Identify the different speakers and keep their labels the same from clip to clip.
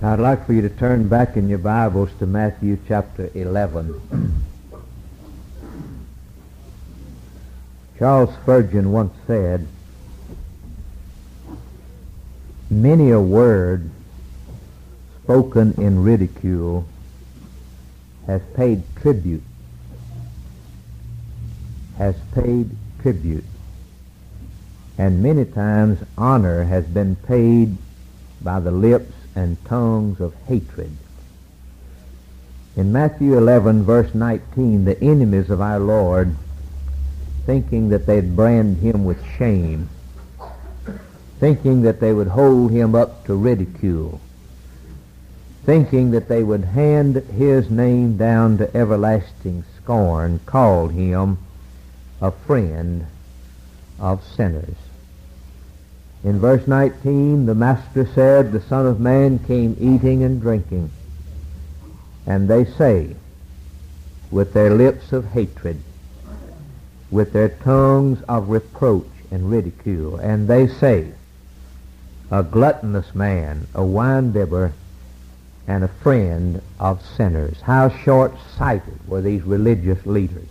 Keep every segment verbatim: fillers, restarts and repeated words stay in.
Speaker 1: I'd like for you to turn back in your Bibles to Matthew chapter eleven. Charles Spurgeon once said, "Many a word spoken in ridicule has paid tribute, has paid tribute, and many times honor has been paid by the lips and tongues of hatred." In Matthew eleven, verse nineteen, the enemies of our Lord, thinking that they'd brand him with shame, thinking that they would hold him up to ridicule, thinking that they would hand his name down to everlasting scorn, called him a friend of sinners. In verse nineteen, the Master said, "The Son of Man came eating and drinking, and they say, with their lips of hatred, with their tongues of reproach and ridicule, and they say, a gluttonous man, a winebibber, and a friend of sinners." How short-sighted were these religious leaders.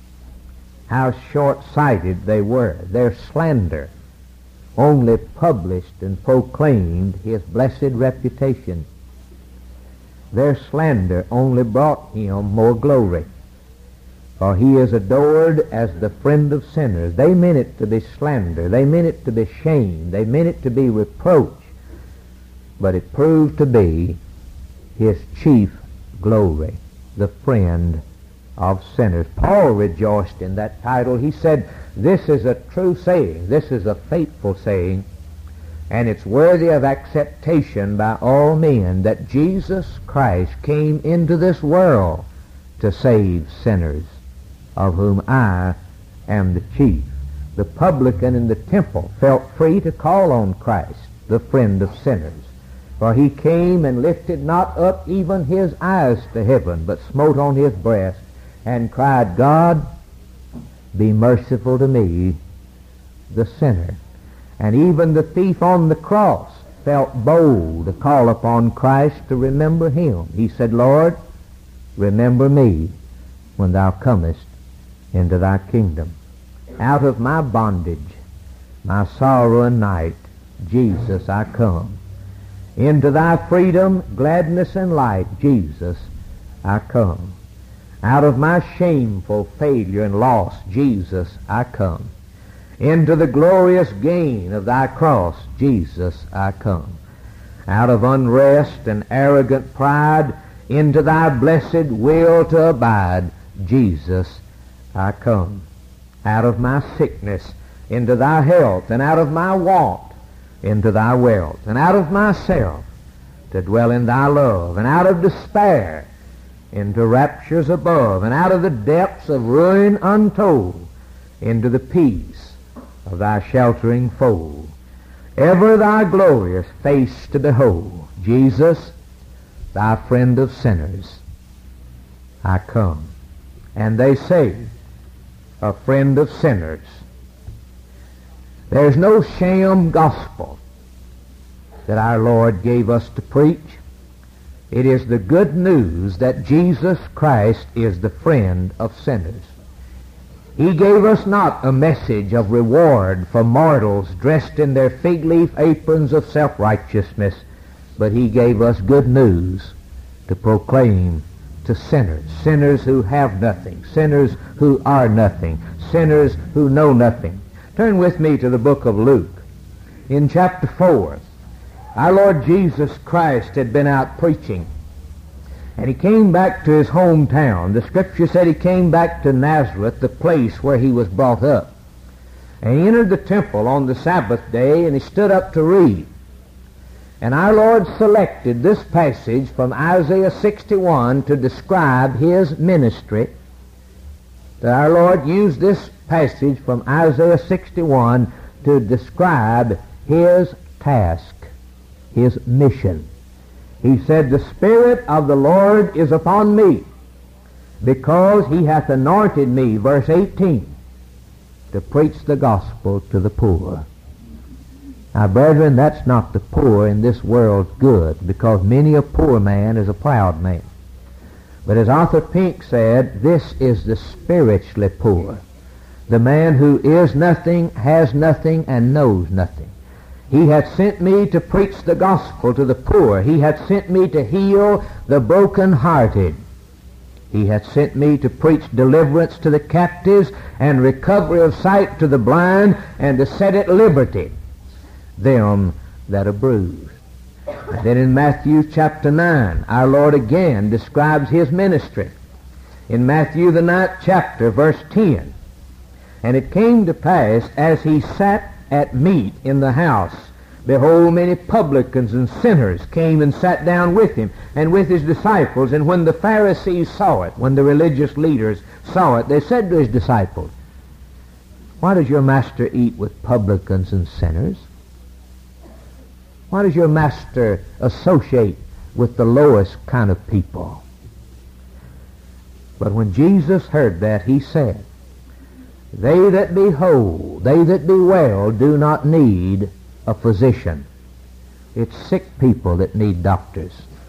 Speaker 1: How short-sighted they were. Their slander only published and proclaimed his blessed reputation. Their slander only brought him more glory, for he is adored as the friend of sinners. They meant it to be slander. They meant it to be shame. They meant it to be reproach. But it proved to be his chief glory, the friend of sinners. Paul rejoiced in that title. He said, "This is a true saying, this is a faithful saying, and it's worthy of acceptation by all men, that Jesus Christ came into this world to save sinners, of whom I am the chief." The publican in the temple felt free to call on Christ the friend of sinners, for he came and lifted not up even his eyes to heaven, but smote on his breast and cried, "God, be merciful to me, the sinner." And even the thief on the cross felt bold to call upon Christ to remember him. He said, "Lord, remember me when thou comest into thy kingdom." Out of my bondage, my sorrow and night, Jesus, I come. Into thy freedom, gladness, and light, Jesus, I come. Out of my shameful failure and loss, Jesus, I come. Into the glorious gain of thy cross, Jesus, I come. Out of unrest and arrogant pride, into thy blessed will to abide, Jesus, I come. Out of my sickness, into thy health, and out of my want, into thy wealth, and out of myself, to dwell in thy love, and out of despair, into raptures above, and out of the depths of ruin untold, into the peace of thy sheltering fold, ever thy glorious face to behold, Jesus, thy friend of sinners, I come. And they say, a friend of sinners. There's no sham gospel that our Lord gave us to preach. It is the good news that Jesus Christ is the friend of sinners. He gave us not a message of reward for mortals dressed in their fig leaf aprons of self-righteousness, but he gave us good news to proclaim to sinners, sinners who have nothing, sinners who are nothing, sinners who know nothing. Turn with me to the book of Luke. In chapter four, our Lord Jesus Christ had been out preaching, and he came back to his hometown. The scripture said he came back to Nazareth, the place where he was brought up. And he entered the temple on the Sabbath day, and he stood up to read. And our Lord selected this passage from Isaiah sixty-one to describe his ministry. Our Lord used this passage from Isaiah sixty-one to describe his task, his mission. He said, "The Spirit of the Lord is upon me, because he hath anointed me," verse eighteen, "to preach the gospel to the poor." Now, brethren, that's not the poor in this world's good, because many a poor man is a proud man. But as Arthur Pink said, this is the spiritually poor, the man who is nothing, has nothing, and knows nothing. He hath sent me to preach the gospel to the poor. He hath sent me to heal the broken-hearted. He hath sent me to preach deliverance to the captives and recovery of sight to the blind, and to set at liberty them that are bruised. And then in Matthew chapter nine, our Lord again describes his ministry. In Matthew the ninth chapter, verse ten, and it came to pass, as he sat at meat in the house, behold, many publicans and sinners came and sat down with him and with his disciples. And when the Pharisees saw it, when the religious leaders saw it, they said to his disciples, why does your master eat with publicans and sinners? Why does your master associate with the lowest kind of people? But when Jesus heard that, he said, they that be whole, they that be well, do not need a physician. It's sick people that need doctors.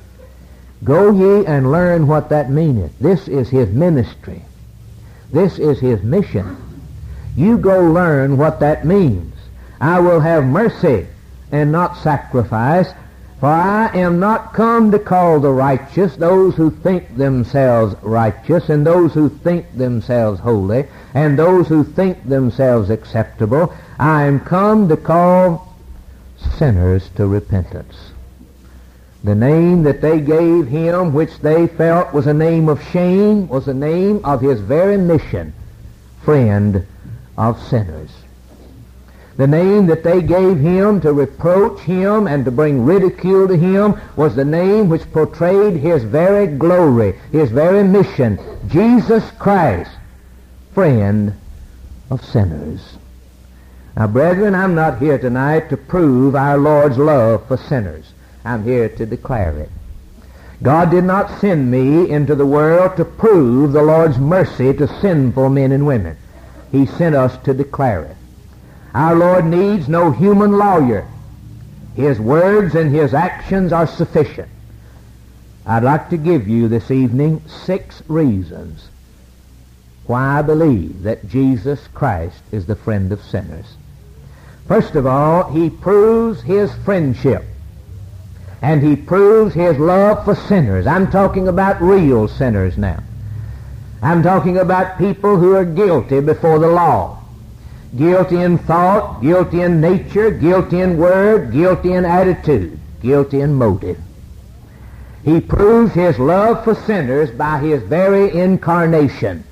Speaker 1: Go ye and learn what that meaneth. This is his ministry. This is his mission. You go learn what that means. I will have mercy and not sacrifice, for I am not come to call the righteous, those who think themselves righteous, and those who think themselves holy, and those who think themselves acceptable. I am come to call sinners to repentance. The name that they gave him, which they felt was a name of shame, was the name of his very mission, friend of sinners. The name that they gave him to reproach him and to bring ridicule to him was the name which portrayed his very glory, his very mission, Jesus Christ, friend of sinners. Now, brethren, I'm not here tonight to prove our Lord's love for sinners. I'm here to declare it. God did not send me into the world to prove the Lord's mercy to sinful men and women. He sent us to declare it. Our Lord needs no human lawyer. His words and his actions are sufficient. I'd like to give you this evening six reasons why I believe that Jesus Christ is the friend of sinners. First of all, he proves his friendship, and he proves his love for sinners. I'm talking about real sinners now. I'm talking about people who are guilty before the law. Guilty in thought, guilty in nature, guilty in word, guilty in attitude, guilty in motive. He proves his love for sinners by his very incarnation.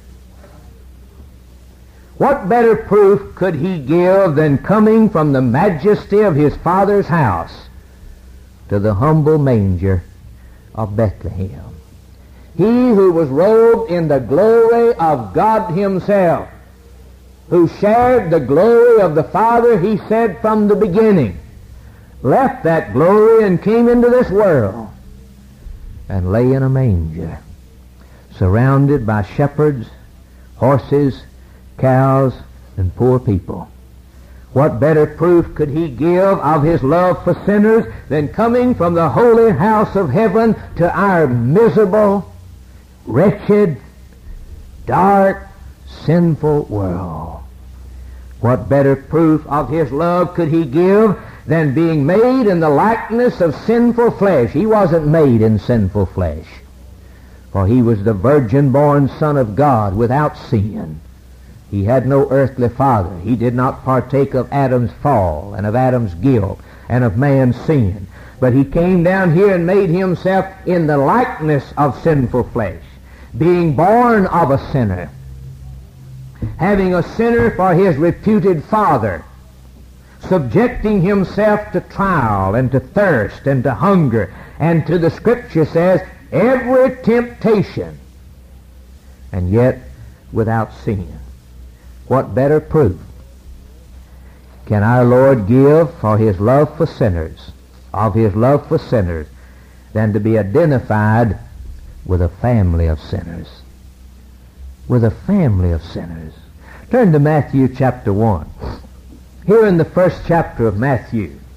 Speaker 1: What better proof could he give than coming from the majesty of his Father's house to the humble manger of Bethlehem? He who was robed in the glory of God himself, who shared the glory of the Father, he said from the beginning, left that glory and came into this world and lay in a manger, surrounded by shepherds, horses, cows, and poor people. What better proof could he give of his love for sinners than coming from the holy house of heaven to our miserable, wretched, dark, sinful world? What better proof of his love could he give than being made in the likeness of sinful flesh? He wasn't made in sinful flesh, for he was the virgin-born Son of God without sin. He had no earthly father. He did not partake of Adam's fall and of Adam's guilt and of man's sin. But he came down here and made himself in the likeness of sinful flesh, being born of a sinner, having a sinner for his reputed father, subjecting himself to trial and to thirst and to hunger and to, the Scripture says, every temptation, and yet without sin. What better proof can our Lord give for his love for sinners, of his love for sinners, than to be identified with a family of sinners? With a family of sinners. Turn to Matthew chapter one. Here in the first chapter of Matthew,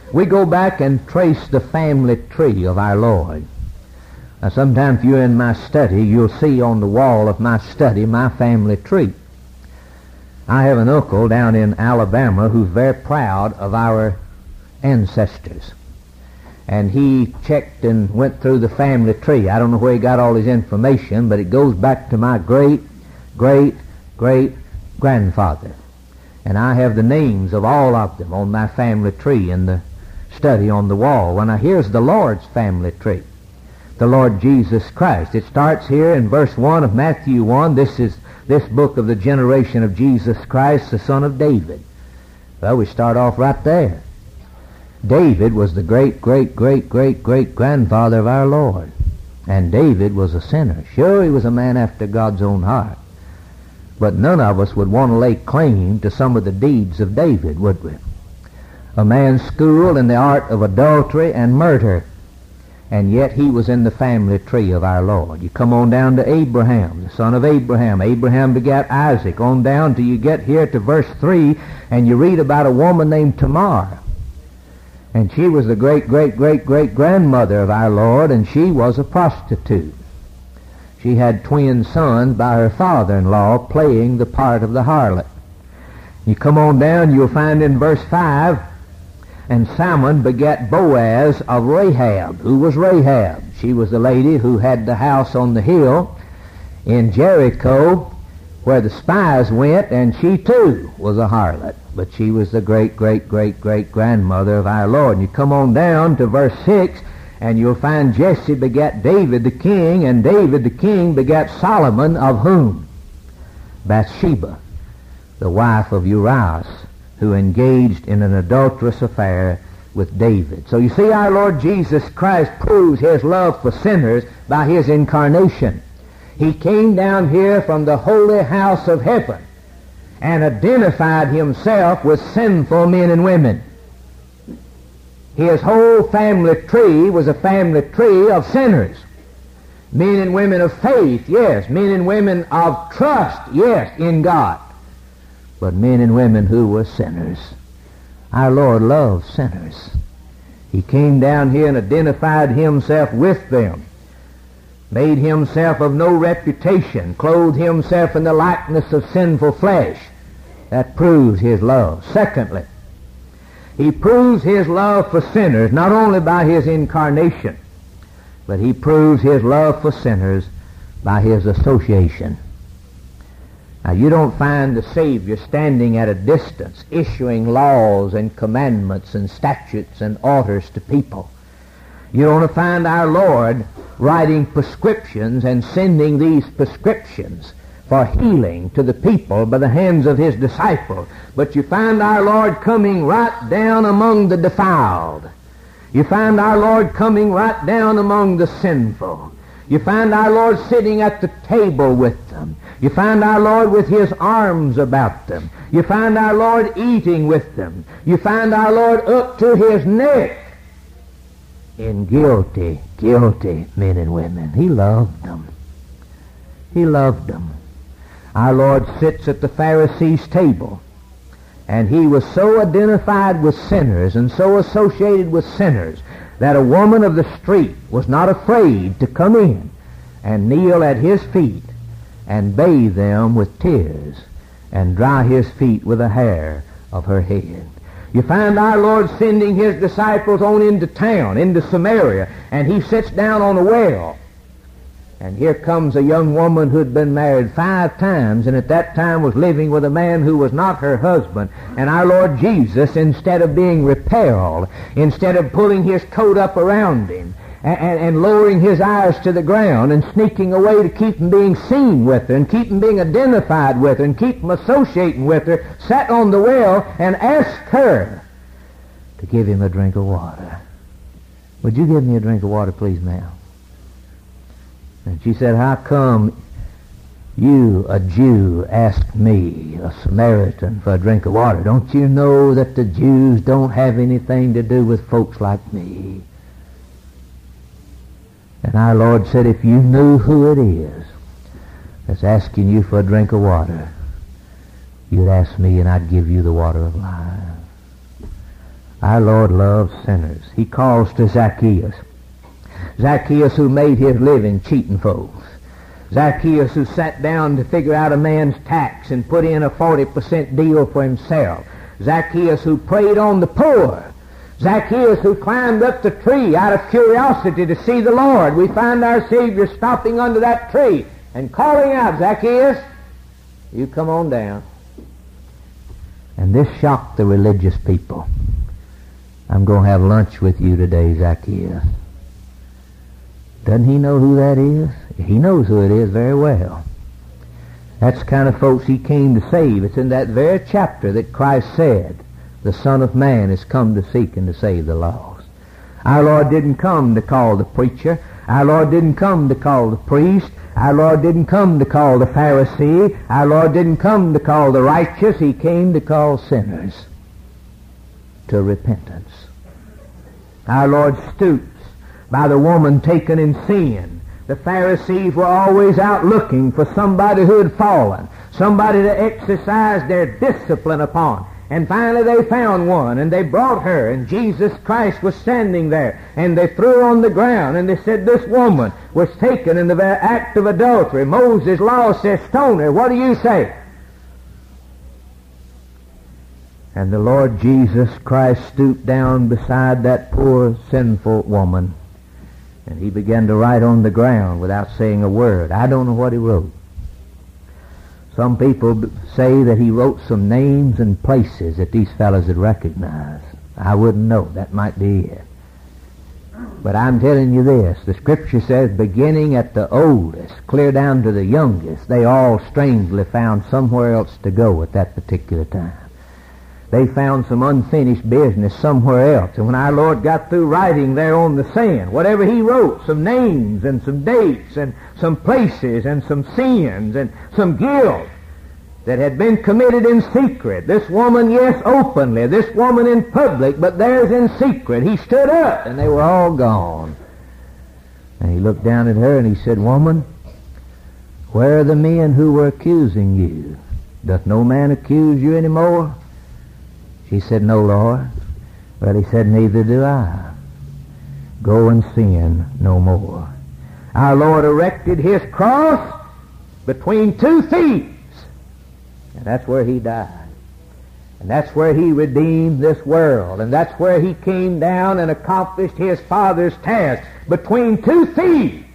Speaker 1: We go back and trace the family tree of our Lord. Now, sometime if you're in my study, you'll see on the wall of my study my family tree. I have an uncle down in Alabama who's very proud of our ancestors. And he checked and went through the family tree. I don't know where he got all his information, but it goes back to my great, great, great grandfather. And I have the names of all of them on my family tree in the study on the wall. Well, now here's the Lord's family tree, the Lord Jesus Christ. It starts here in verse one of Matthew one. This is this book of the generation of Jesus Christ, the son of David. Well, we start off right there. David was the great, great, great, great, great grandfather of our Lord. And David was a sinner. Sure, he was a man after God's own heart. But none of us would want to lay claim to some of the deeds of David, would we? A man schooled in the art of adultery and murder, and yet he was in the family tree of our Lord. You come on down to Abraham, the son of Abraham. Abraham begat Isaac. On down till you get here to verse three, and you read about a woman named Tamar. And she was the great, great, great, great grandmother of our Lord, and she was a prostitute. She had twin sons by her father-in-law playing the part of the harlot. You come on down, you'll find in verse five, and Salmon begat Boaz of Rahab. Who was Rahab? She was the lady who had the house on the hill in Jericho where the spies went, and she too was a harlot. But she was the great, great, great, great grandmother of our Lord. And you come on down to verse six, and you'll find Jesse begat David the king, and David the king begat Solomon of whom? Bathsheba, the wife of Urias, who engaged in an adulterous affair with David. So you see, our Lord Jesus Christ proves his love for sinners by his incarnation. He came down here from the holy house of heaven and identified himself with sinful men and women. His whole family tree was a family tree of sinners. Men and women of faith, yes. Men and women of trust, yes, in God. But men and women who were sinners. Our Lord loved sinners. He came down here and identified himself with them, made himself of no reputation, clothed himself in the likeness of sinful flesh. That proves his love. Secondly, he proves his love for sinners not only by his incarnation, but he proves his love for sinners by his association. Now, you don't find the Savior standing at a distance, issuing laws and commandments and statutes and orders to people. You don't find our Lord writing prescriptions and sending these prescriptions for healing to the people by the hands of his disciples. But you find our Lord coming right down among the defiled. You find our Lord coming right down among the sinful. You find our Lord sitting at the table with them. You find our Lord with his arms about them. You find our Lord eating with them. You find our Lord up to his neck in guilty, guilty men and women. He loved them. He loved them. Our Lord sits at the Pharisees' table, and he was so identified with sinners and so associated with sinners that a woman of the street was not afraid to come in and kneel at his feet and bathe them with tears and dry his feet with the hair of her head. You find our Lord sending his disciples on into town, into Samaria, and he sits down on a well. And here comes a young woman who had been married five times and at that time was living with a man who was not her husband. And our Lord Jesus, instead of being repelled, instead of pulling his coat up around him and, and, and lowering his eyes to the ground and sneaking away to keep him being seen with her and keep him being identified with her and keep him associating with her, sat on the well and asked her to give him a drink of water. Would you give me a drink of water, please, ma'am? And she said, how come you, a Jew, ask me, a Samaritan, for a drink of water? Don't you know that the Jews don't have anything to do with folks like me? And our Lord said, if you knew who it is that's asking you for a drink of water, you'd ask me and I'd give you the water of life. Our Lord loves sinners. He calls to Zacchaeus. Zacchaeus who made his living cheating folks. Zacchaeus who sat down to figure out a man's tax and put in a forty percent deal for himself. Zacchaeus who preyed on the poor. Zacchaeus who climbed up the tree out of curiosity to see the Lord. We find our Savior stopping under that tree and calling out, Zacchaeus, you come on down. And this shocked the religious people. I'm going to have lunch with you today, Zacchaeus. Doesn't he know who that is? He knows who it is very well. That's the kind of folks he came to save. It's in that very chapter that Christ said, the Son of Man is come to seek and to save the lost. Our Lord didn't come to call the preacher. Our Lord didn't come to call the priest. Our Lord didn't come to call the Pharisee. Our Lord didn't come to call the righteous. He came to call sinners to repentance. Our Lord stoops by the woman taken in sin. The Pharisees were always out looking for somebody who had fallen, somebody to exercise their discipline upon. And finally they found one, and they brought her, and Jesus Christ was standing there, and they threw her on the ground, and they said, this woman was taken in the very act of adultery. Moses' law says stone her. What do you say? And the Lord Jesus Christ stooped down beside that poor sinful woman, and he began to write on the ground without saying a word. I don't know what he wrote. Some people say that he wrote some names and places that these fellows would recognize. I wouldn't know. That might be it. But I'm telling you this. The Scripture says, beginning at the oldest, clear down to the youngest, they all strangely found somewhere else to go at that particular time. They found some unfinished business somewhere else. And when our Lord got through writing there on the sand, whatever he wrote, some names and some dates and some places and some sins and some guilt that had been committed in secret. This woman, yes, openly. This woman in public, but theirs in secret. He stood up and they were all gone. And he looked down at her and he said, woman, where are the men who were accusing you? Doth no man accuse you any more? She said, no, Lord. Well, he said, neither do I. Go and sin no more. Our Lord erected his cross between two thieves. And that's where he died. And that's where he redeemed this world. And that's where he came down and accomplished his Father's task. Between two thieves.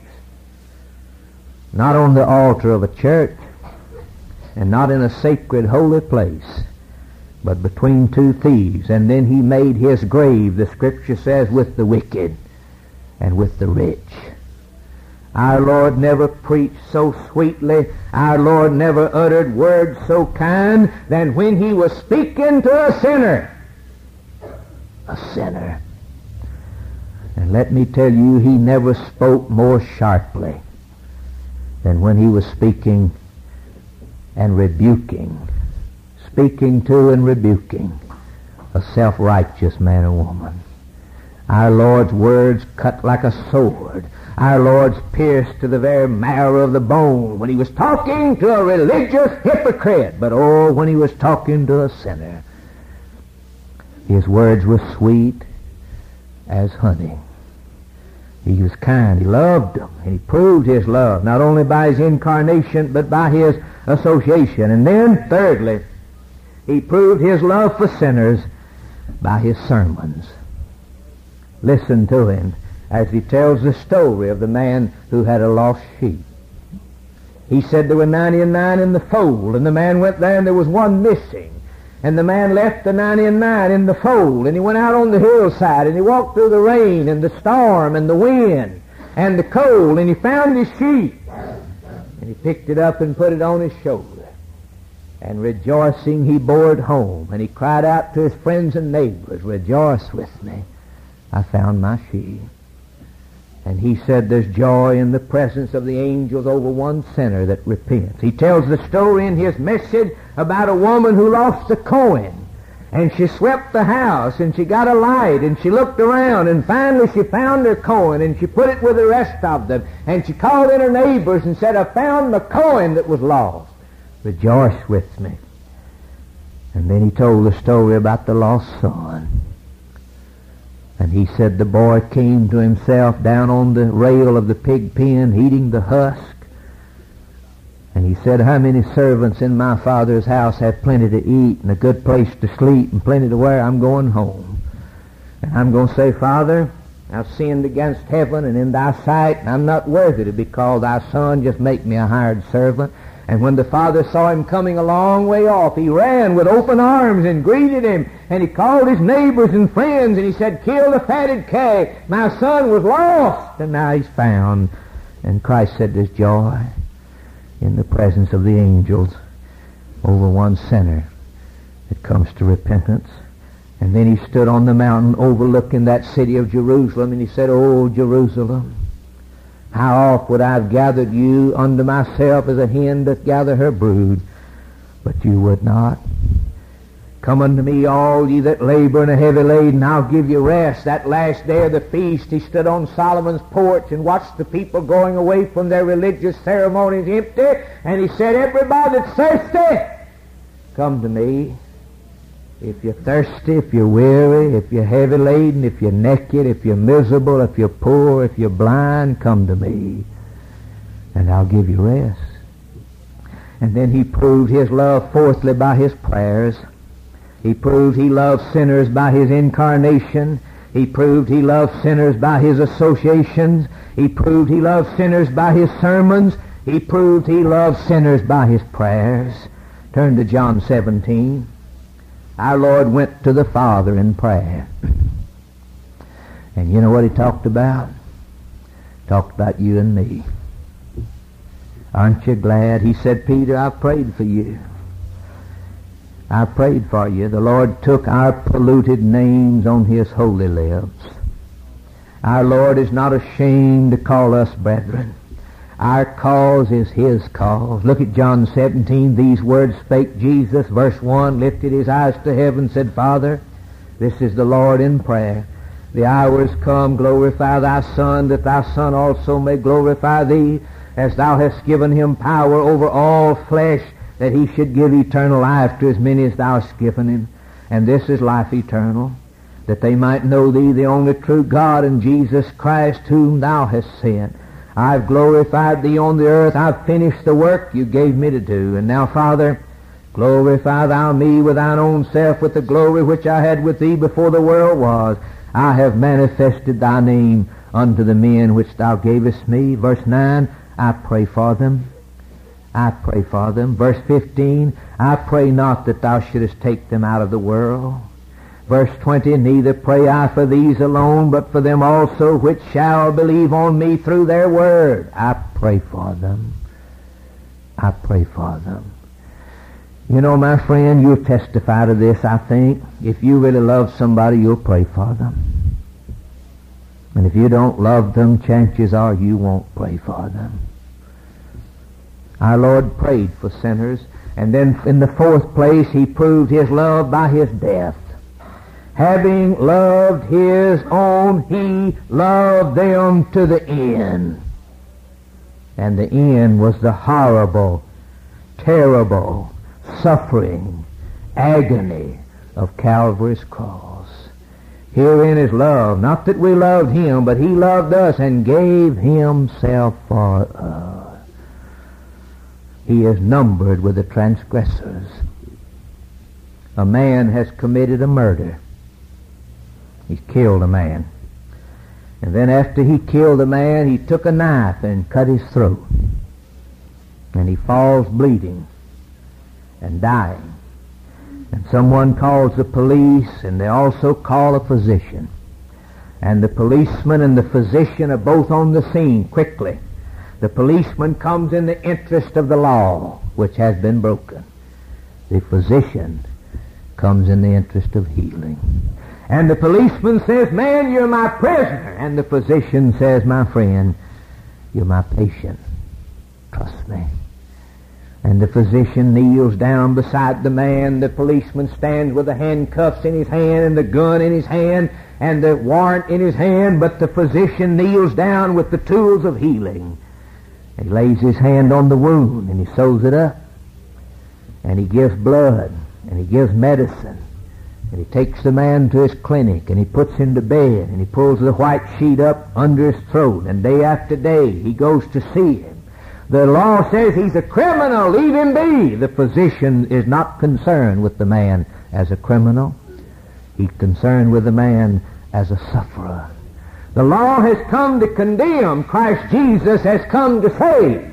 Speaker 1: Not on the altar of a church. And not in a sacred holy place. But between two thieves. And then he made his grave, the Scripture says, with the wicked and with the rich. Our Lord never preached so sweetly. Our Lord never uttered words so kind than when he was speaking to a sinner. A sinner. And let me tell you, he never spoke more sharply than when he was speaking and rebuking. Speaking to and rebuking a self-righteous man or woman. Our Lord's words cut like a sword. Our Lord's pierced to the very marrow of the bone when he was talking to a religious hypocrite. But oh, when he was talking to a sinner, his words were sweet as honey. He was kind. He loved them. And he proved his love not only by his incarnation but by his association. And then, thirdly, he proved his love for sinners by his sermons. Listen to him as he tells the story of the man who had a lost sheep. He said there were ninety-nine in the fold, and the man went there and there was one missing. And the man left the ninety-nine in the fold, and he went out on the hillside, and he walked through the rain and the storm and the wind and the cold, and he found his sheep. And he picked it up and put it on his shoulder. And rejoicing, he bore it home. And he cried out to his friends and neighbors, rejoice with me. I found my sheep. And he said there's joy in the presence of the angels over one sinner that repents. He tells the story in his message about a woman who lost a coin. And she swept the house, and she got a light, and she looked around, and finally she found her coin, and she put it with the rest of them. And she called in her neighbors and said, I found the coin that was lost. Rejoice with me. And then he told the story about the lost son. And he said the boy came to himself down on the rail of the pig pen, eating the husk. And he said, how many servants in my father's house have plenty to eat and a good place to sleep and plenty to wear? I'm going home. And I'm going to say, Father, I've sinned against heaven and in thy sight, and I'm not worthy to be called thy son. Just make me a hired servant. And when the father saw him coming a long way off, he ran with open arms and greeted him. And he called his neighbors and friends, and he said, kill the fatted calf. My son was lost, and now he's found. And Christ said, there's joy in the presence of the angels over one sinner that comes to repentance. And then he stood on the mountain overlooking that city of Jerusalem, and he said, oh, Jerusalem, how oft would I have gathered you unto myself as a hen doth gather her brood, but you would not. Come unto me, all ye that labor and are heavy laden, I'll give you rest. That last day of the feast, he stood on Solomon's porch and watched the people going away from their religious ceremonies empty, and he said, everybody that's thirsty, come to me. If you're thirsty, if you're weary, if you're heavy laden, if you're naked, if you're miserable, if you're poor, if you're blind, come to me, and I'll give you rest. And then he proved his love fourthly by his prayers. He proved he loved sinners by his incarnation. He proved he loved sinners by his associations. He proved he loved sinners by his sermons. He proved he loved sinners by his prayers. Turn to John seventeen. Our Lord went to the Father in prayer. And you know what he talked about? Talked about you and me. Aren't you glad? He said, Peter, I prayed for you. I prayed for you. The Lord took our polluted names on his holy lips. Our Lord is not ashamed to call us brethren. Our cause is his cause. Look at John seventeen. These words spake Jesus, verse one, lifted his eyes to heaven, said, Father, this is the Lord in prayer. The hour is come, glorify thy Son, that thy Son also may glorify thee, as thou hast given him power over all flesh, that he should give eternal life to as many as thou hast given him. And this is life eternal, that they might know thee, the only true God, and Jesus Christ, whom thou hast sent. I've glorified thee on the earth. I've finished the work you gave me to do. And now, Father, glorify thou me with thine own self, with the glory which I had with thee before the world was. I have manifested thy name unto the men which thou gavest me. Verse nine, I pray for them. I pray for them. Verse fifteen, I pray not that thou shouldest take them out of the world. Verse twenty, neither pray I for these alone, but for them also which shall believe on me through their word. I pray for them. I pray for them. You know, my friend, you'll testify to this, I think. If you really love somebody, you'll pray for them. And if you don't love them, chances are you won't pray for them. Our Lord prayed for sinners. And then in the fourth place, he proved his love by his death. Having loved his own, he loved them to the end. And the end was the horrible, terrible suffering, agony of Calvary's cross. Herein is love. Not that we loved him, but he loved us and gave himself for us. He is numbered with the transgressors. A man has committed a murder. He's killed a man. And then after he killed the man, he took a knife and cut his throat. And he falls bleeding and dying. And someone calls the police, and they also call a physician. And the policeman and the physician are both on the scene quickly. The policeman comes in the interest of the law, which has been broken. The physician comes in the interest of healing. And the policeman says, man, you're my prisoner. And the physician says, my friend, you're my patient. Trust me. And the physician kneels down beside the man. The policeman stands with the handcuffs in his hand and the gun in his hand and the warrant in his hand. But the physician kneels down with the tools of healing. He lays his hand on the wound and he sews it up. And he gives blood and he gives medicine. And he takes the man to his clinic, and he puts him to bed, and he pulls the white sheet up under his throat, and day after day he goes to see him. The law says he's a criminal, leave him be. The physician is not concerned with the man as a criminal. He's concerned with the man as a sufferer. The law has come to condemn. Christ Jesus has come to save.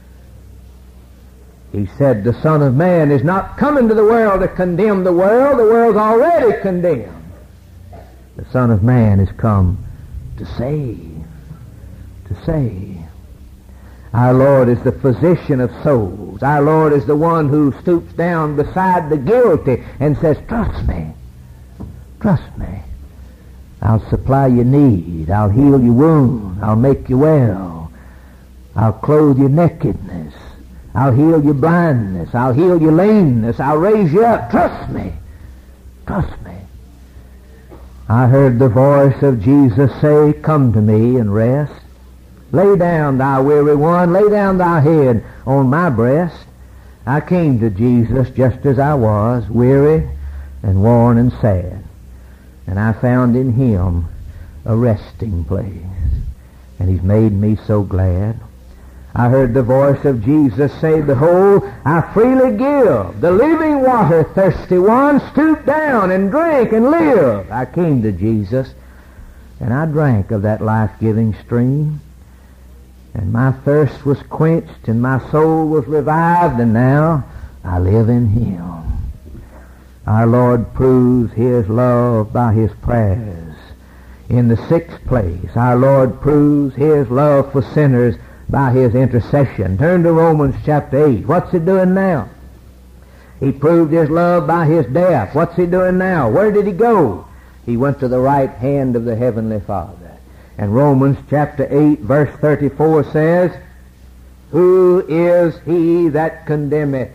Speaker 1: He said the Son of Man is not come into the world to condemn the world. The world's already condemned. The Son of Man is come to save. To save. Our Lord is the physician of souls. Our Lord is the one who stoops down beside the guilty and says, trust me. Trust me. I'll supply your need. I'll heal your wound. I'll make you well. I'll clothe your nakedness. I'll heal your blindness. I'll heal your lameness. I'll raise you up. Trust me. Trust me. I heard the voice of Jesus say, come to me and rest. Lay down, thou weary one, lay down thy head on my breast. I came to Jesus just as I was, weary and worn and sad. And I found in him a resting place. And he's made me so glad. I heard the voice of Jesus say, behold, I freely give the living water, thirsty one, stoop down and drink and live. I came to Jesus, and I drank of that life-giving stream. And my thirst was quenched, and my soul was revived, and now I live in him. Our Lord proves his love by his prayers. In the sixth place, our Lord proves his love for sinners by his intercession. Turn to Romans chapter eight. What's he doing now? He proved his love by his death. What's he doing now? Where did he go? He went to the right hand of the Heavenly Father. And Romans chapter eight, verse thirty-four says, who is he that condemneth?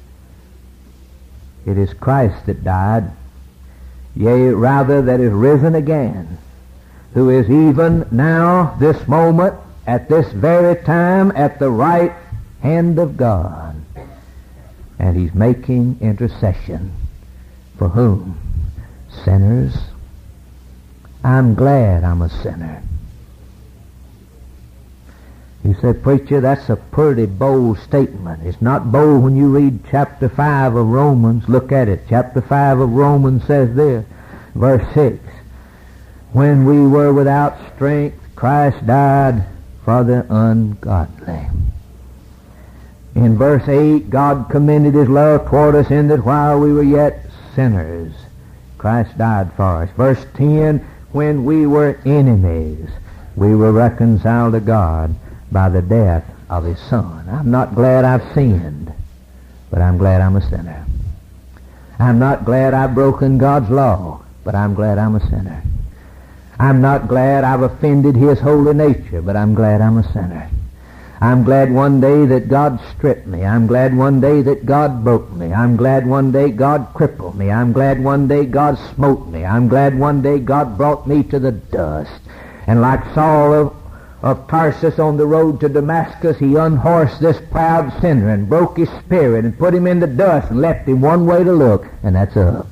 Speaker 1: It is Christ that died, yea, rather that is risen again, who is even now, this moment, at this very time, at the right hand of God. And he's making intercession. For whom? Sinners. I'm glad I'm a sinner. You said, preacher, that's a pretty bold statement. It's not bold when you read chapter five of Romans. Look at it. Chapter five of Romans says this, verse six, when we were without strength, Christ died for the ungodly. In verse eight, God commended his love toward us in that while we were yet sinners, Christ died for us. Verse ten, when we were enemies, we were reconciled to God by the death of his Son. I'm not glad I've sinned, but I'm glad I'm a sinner. I'm not glad I've broken God's law, but I'm glad I'm a sinner. I'm not glad I've offended his holy nature, but I'm glad I'm a sinner. I'm glad one day that God stripped me. I'm glad one day that God broke me. I'm glad one day God crippled me. I'm glad one day God smote me. I'm glad one day God brought me to the dust. And like Saul of of Tarsus on the road to Damascus, he unhorsed this proud sinner and broke his spirit and put him in the dust and left him one way to look, and that's up.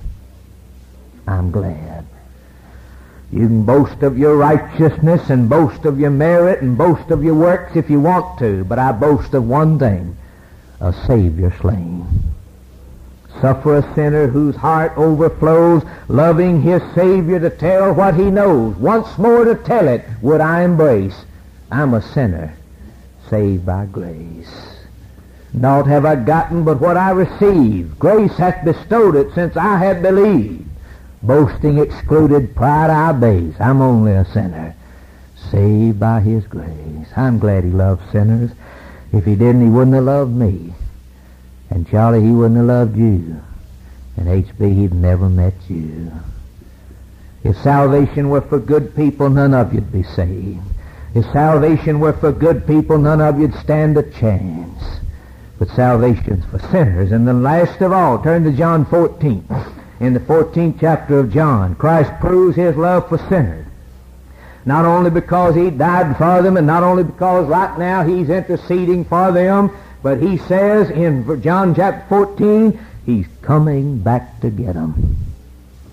Speaker 1: I'm glad. You can boast of your righteousness and boast of your merit and boast of your works if you want to, but I boast of one thing, a Savior slain. Suffer a sinner whose heart overflows, loving his Savior to tell what he knows. Once more to tell it would I embrace. I'm a sinner, saved by grace. Naught have I gotten but what I received. Grace hath bestowed it since I have believed. Boasting excluded, pride I base. I'm only a sinner, saved by his grace. I'm glad he loves sinners. If he didn't, he wouldn't have loved me. And Charlie, he wouldn't have loved you. And H B, he'd never met you. If salvation were for good people, none of you'd be saved. If salvation were for good people, none of you'd stand a chance. But salvation's for sinners. And the last of all, turn to John fourteen. In the fourteenth chapter of John, Christ proves his love for sinners. Not only because he died for them, and not only because right now he's interceding for them, but he says in John chapter fourteen, he's coming back to get them.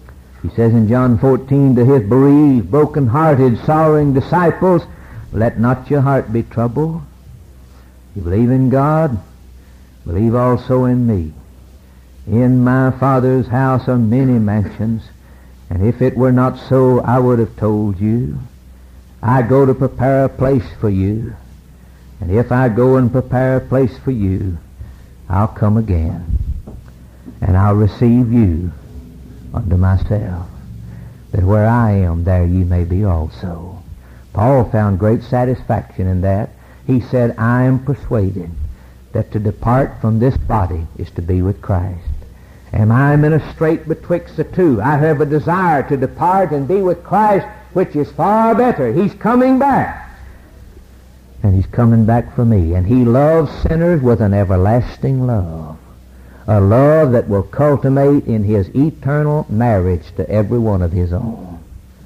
Speaker 1: He says in John fourteen to his bereaved, broken-hearted, sorrowing disciples, let not your heart be troubled. You believe in God, believe also in me. In my Father's house are many mansions, and if it were not so, I would have told you. I go to prepare a place for you, and if I go and prepare a place for you, I'll come again, and I'll receive you unto myself, that where I am, there ye may be also. Paul found great satisfaction in that. He said, I am persuaded that to depart from this body is to be with Christ. Am I in a strait betwixt the two? I have a desire to depart and be with Christ, which is far better. He's coming back. And he's coming back for me. And he loves sinners with an everlasting love. A love that will culminate in his eternal marriage to every one of his own.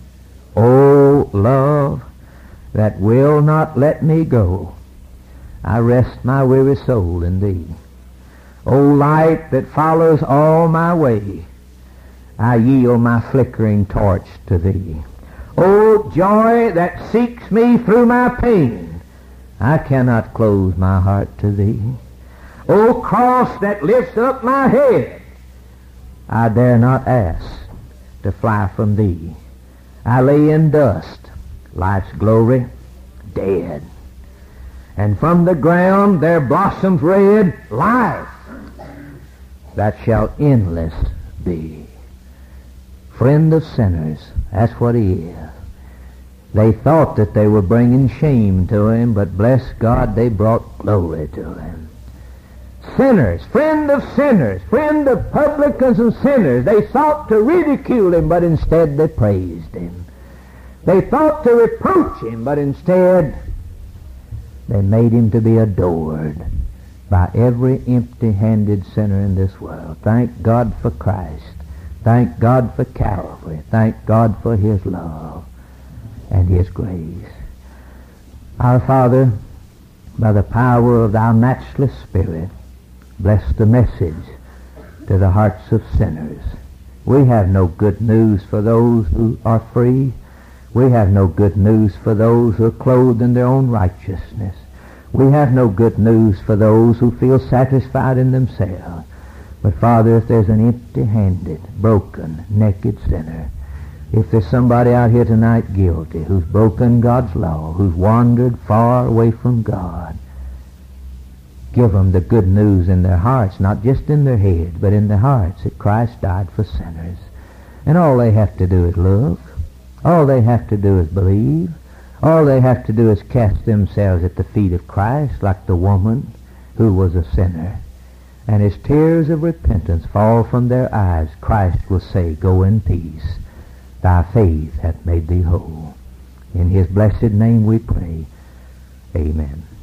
Speaker 1: Oh, love that will not let me go, I rest my weary soul in thee. O light that follows all my way, I yield my flickering torch to thee. O joy that seeks me through my pain, I cannot close my heart to thee. O cross that lifts up my head, I dare not ask to fly from thee. I lay in dust, life's glory, dead. And from the ground there blossoms red life that shall endless be. Friend of sinners, that's what he is. They thought that they were bringing shame to him, but bless God, they brought glory to him. Sinners, friend of sinners, friend of publicans and sinners. They sought to ridicule him, but instead they praised him. They thought to reproach him, but instead they made him to be adored by every empty-handed sinner in this world. Thank God for Christ. Thank God for Calvary. Thank God for his love and his grace. Our Father, by the power of thy matchless Spirit, bless the message to the hearts of sinners. We have no good news for those who are free. We have no good news for those who are clothed in their own righteousness. We have no good news for those who feel satisfied in themselves. But Father, if there's an empty-handed, broken, naked sinner, if there's somebody out here tonight guilty, who's broken God's law, who's wandered far away from God, give them the good news in their hearts, not just in their heads, but in their hearts, that Christ died for sinners. And all they have to do is look. All they have to do is believe. All they have to do is cast themselves at the feet of Christ, like the woman who was a sinner. And as tears of repentance fall from their eyes, Christ will say, go in peace. Thy faith hath made thee whole. In his blessed name we pray. Amen.